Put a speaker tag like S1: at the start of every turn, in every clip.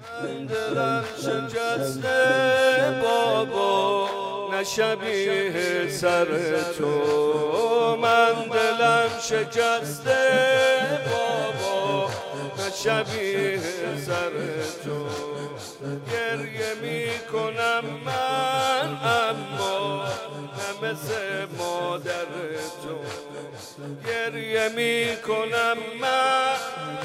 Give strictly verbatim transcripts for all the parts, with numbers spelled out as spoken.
S1: دلم شکسته بابا نه شبیه سر تو، من دلم شکسته بابا نه شبیه سر تو. گریه می کنم من اما نه مثل مادر تو، گریه می کنم من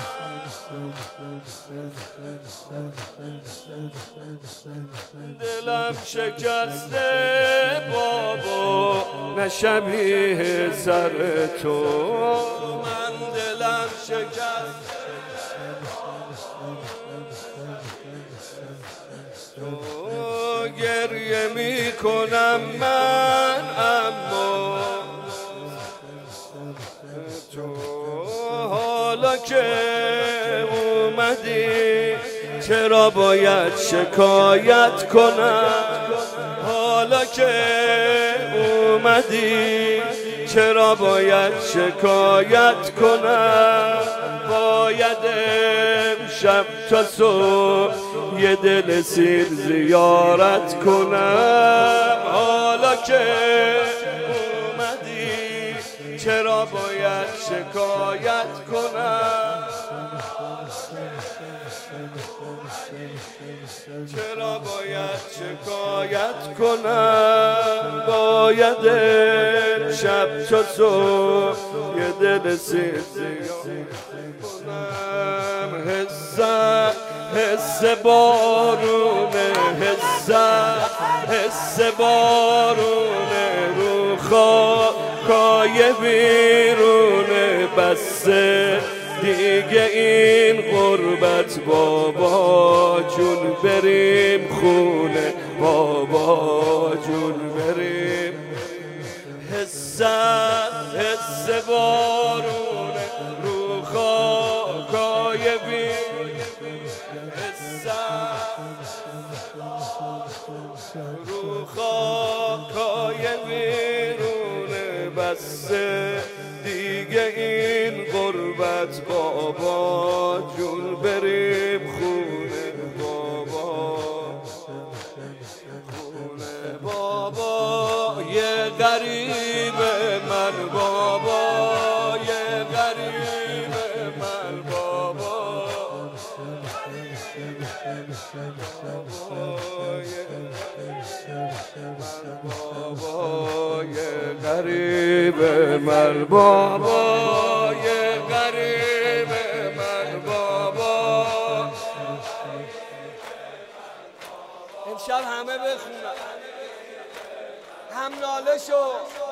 S1: دلم شکسته بابا نه شبیه سر تو، من دلم شکسته تو. گریه می کنم من اما تو، حالا که اومدی چرا باید شکایت کنم، حالا که اومدی چرا باید شکایت کنم. باید امشب تا صبح یه دل سیر زیارت کنم، حالا که اومدی چرا باید شکایت کنم. چرا باید شکایت کنم، باید شب تا صبح یه دل سیر کنم. حسم حس بارونه، حسم حس بارونه رو خاکای بیرونه. بسه دیگه این غربت بابا جون بریم خونه، بابا جون بریم. حسم حس بارونه رو خاکای بیرونه، حسم رو خاکای بیرونه. بسه دیگه این غربت بابا جون بریم خونه، بابا خونه. بابا یه غریب من، بابا یه غریب من، بابا بابا یه غریب من، بابا یه غریب من، بابا. امشب همه بخونن هم ناله شو.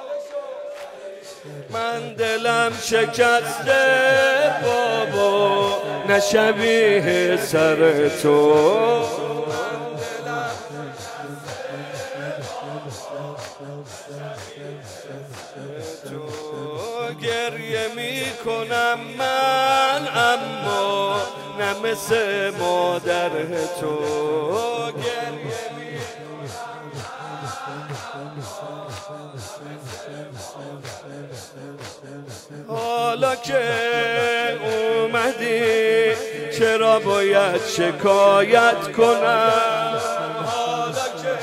S1: من دلم شکسته بابا نه شبیه سر تو، گریه می کنم من اما نه مثل مادر تو. گریه می حالا که اومدی چرا باید شکایت کنم، حالا که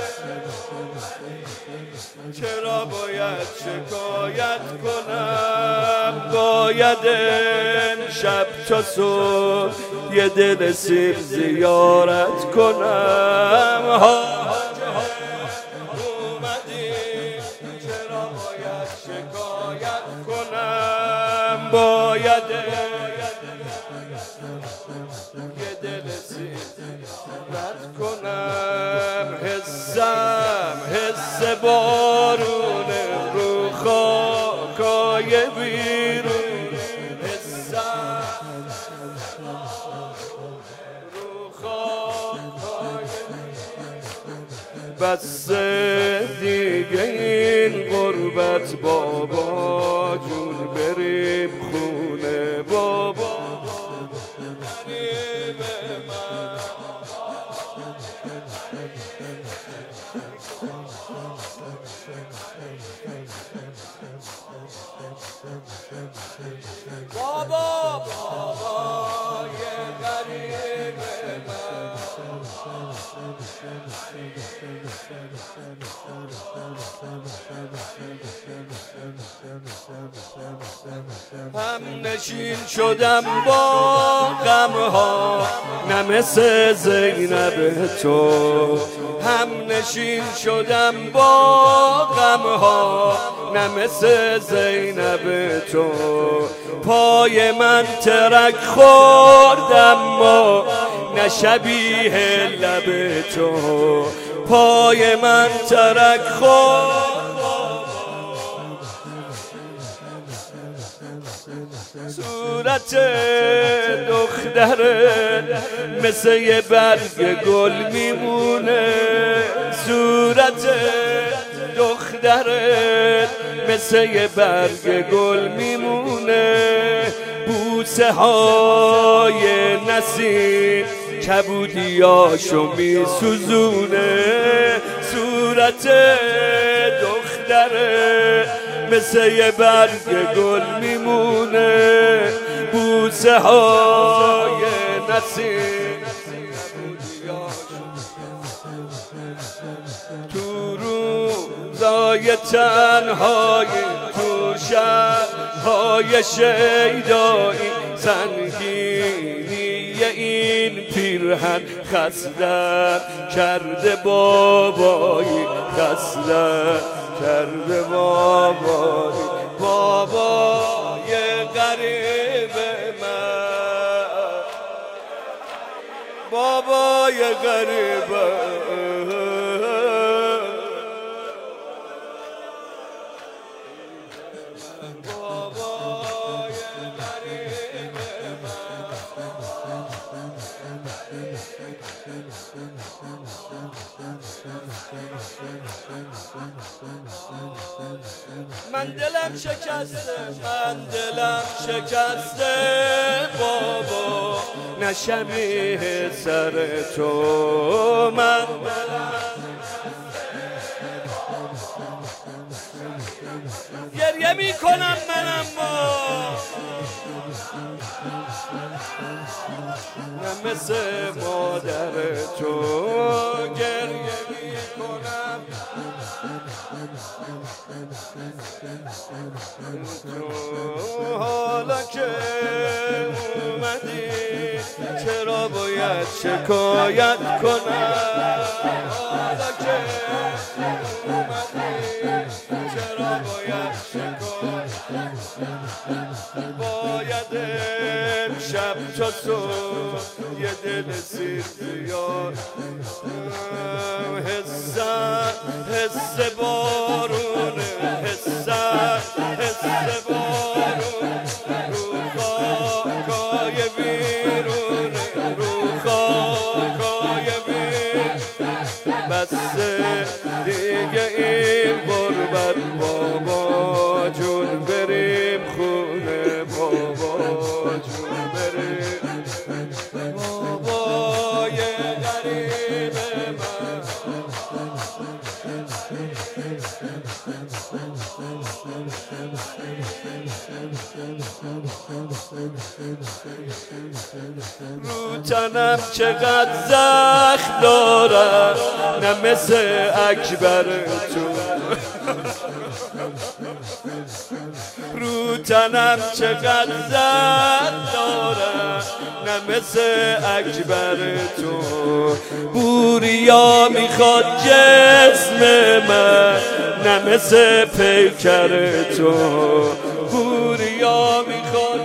S1: چرا باید شکایت کنم. باید امشب تا صبح یه دل سیر زیارت کنم، حالا که اومدی چرا باید شکایت کنم. باید یه دل سیر زیارت کنم. حسم حس بارونه رو خاکای بیرون، حسم رو خاکای بس دیگه این غربت بابا جون بریم خونه، بابا غریب من. بابا بابا یه غریب من. هم نشین شدم با غمها نه مثل زینب تو، هم نشین شدم با غمها نه مثل زینب تو. پای من ترک خوردم ما نه شبیه لب تو، پای من ترک خورد صورت دختره مثل یه برگ گل میمونه، صورت دختره مثل یه برگ گل میمونه. بوسه های نسیم کبودیاشو میسوزونه، صورت دختره مثل یه برگ گل میمونه. بوسه های نسیم تو روزای تنهایی تو شب‌های شیدایی سنگینی این پیرهن خستم کرده بابایی، خستم کرده بابایی، بابای غریب من، بابای غریب من دلم شکسته، من دلم شکسته بابا نه شبیه سر تو. من گریه میکنم من اما نه مثل مادر تو، گریه میکنم تو. حالا که اومدی چرا باید شکایت کنم، حالا که اومدی چرا باید شکایت، باید امشب تا صبح یه دل سیر بیار. حسم حس بارونه، حسم حس بارونه رو خاکای بیرونه، رو خاکای بیرونه. بسته دیگه این غربت بابا جون بریم خونه، بابا جون بریم بابای غریب من. رو تنم چقدر زخم دارم نه مثل اکبر تو، رو تنم چقدر زخم دارم نه مثل اکبر تو. بوریا میخواد جسم من نه مثل پیکر تو، بوریا میخواد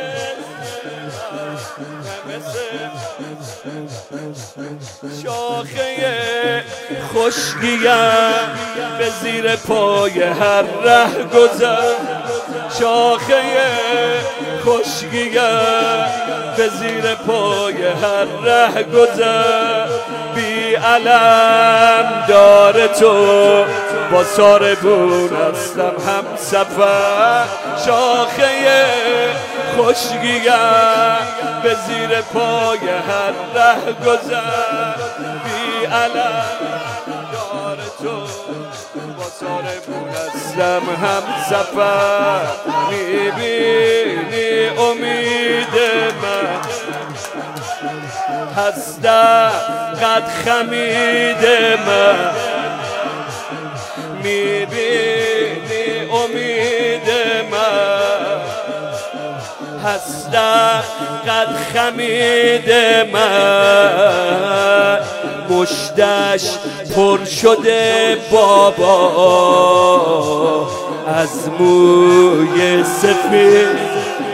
S1: شاخه خشکیم به زیر پای هر ره گذر، شاخه خشکیم به زیر پای هر ره گذر. بی علم دار تو با ساربون هستم هم سفر، شاخه خشکیم به زیر پای هر ره گذر. بی علم دار تو با ساربون هستم هم سفر. میبینی امید من هستم قد خمیده من میبینی امید من هستم قد خمیده من مشتش پر شده بابا از موی سفید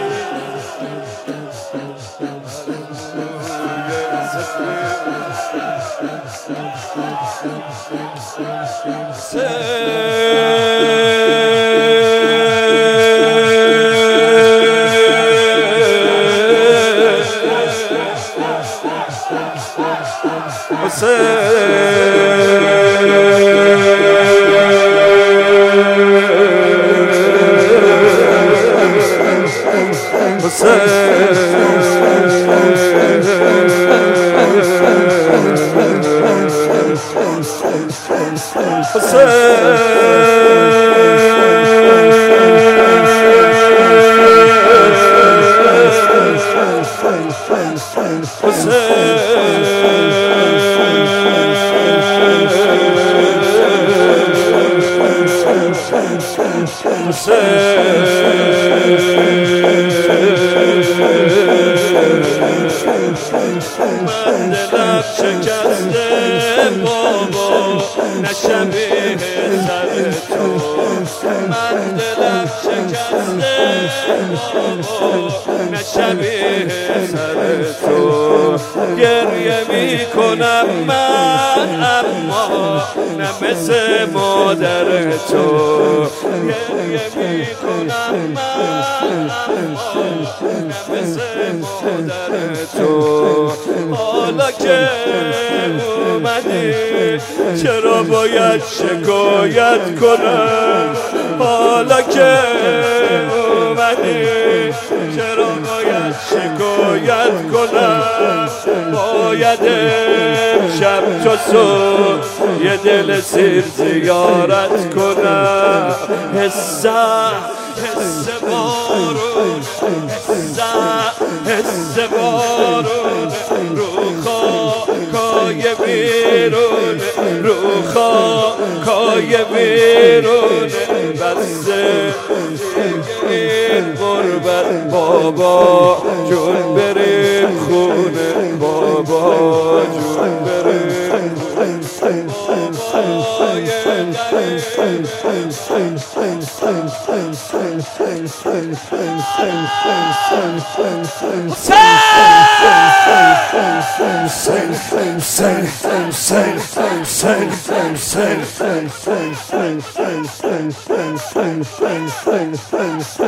S1: من دلم شکسته بابا نه شبیه سر تو من دلم شکسته بابا نه شبیه سر تو گریه میکنم من اما نه مثل مادر تو گریه میکنم من اما نه مثل مادر تو حالا که اومدی چرا باید شکایت کنم حالا که اومدی چرا باید شکایت کنم باید امشب تا صبح یه دل سیر زیارت کنم حسم حس بارون حسم حس بارون رو خاکای بیرون رو خاکای بیرون بسته این غربت بابا جون بریم خونه بابا جون بریم بابای